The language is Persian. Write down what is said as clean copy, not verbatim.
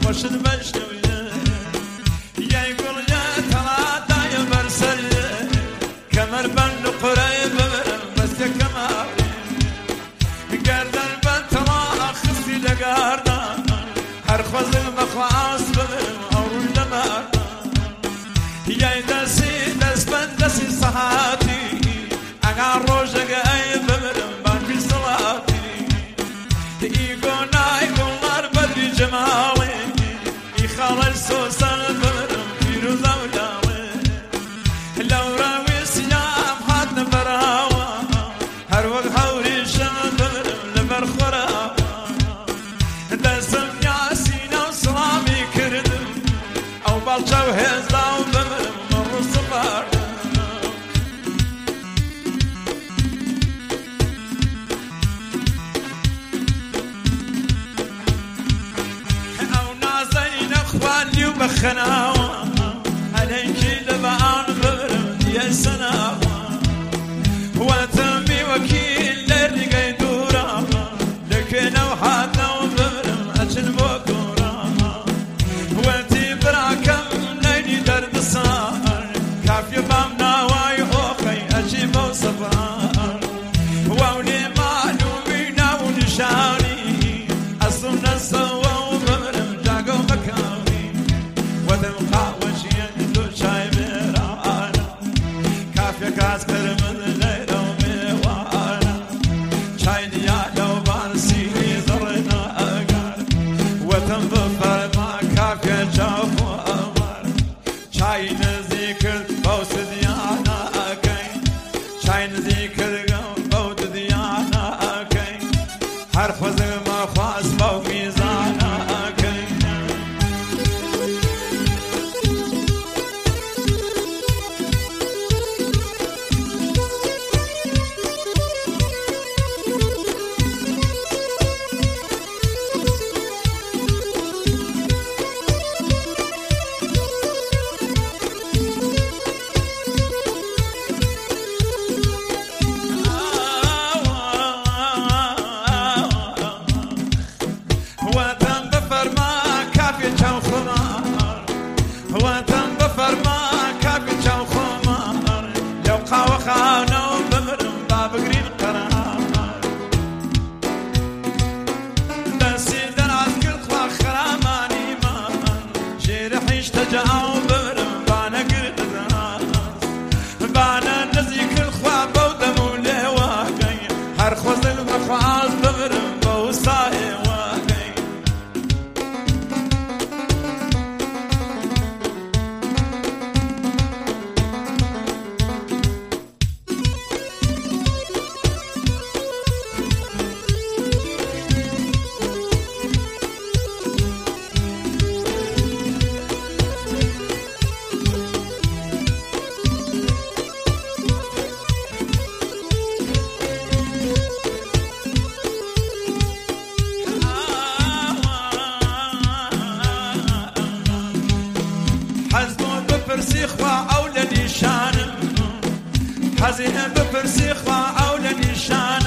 خوشن بشنویه یای گل یا تلاتا یا برسریه کمر بند قرای ببرم بس کماری گردن بند تلا خستی لگردن هر خوزن مخواست ببرم آروی لمردن یای دستی دست بند دستی صحاتی اگر روشگ ای ببرم بند بی صلاتی ایگونای گلار بدی جمالی ای خالج سوسن ببرم پیروز اولالی لوراوی سیام حد نبراوا هر وقت حوری شم ببرم لبر خورا دستم یاسینا و سلامی کردم او بالچو هزداو ببرم مرو سفردم خوالي وبخناوة عليكي لبعان غرم يا سناوة وتمي وكيل لرقا يدورا لكن وحاتنا وبرم أجل بكورا وانتي براكم ليلي درد صار كافي بامنا واي أخي أجيب وصفار وولي معلومينا ونشاني أصلنا سوا وبرم جاقو مكان ودم وشين دو شاي مرانا كافي كاس كرمن ليلة وميوانا شاي ديالة وبارسيني زرنا أقار ودم بفر ما كافي جاف وأمر شاي نذكر بوس ديانا أكين شاي نذكر بوت ديانا أكين هر خوزي ما خواس بو ميزانا أكين وطن بفرما كافي جاو خمار لو قاوة خانة وبمرم باب قرين قرار دسي دراز كل خلا خراماني مان جيرحيش تجاو بمرم بانا قرد دراز بانا نزي كل خلا بودم وليواقي هر خوزن بخواز بمرم بوصاي واقي بفرسيخ وأولى نشان حزين بفرسيخ وأولى نشان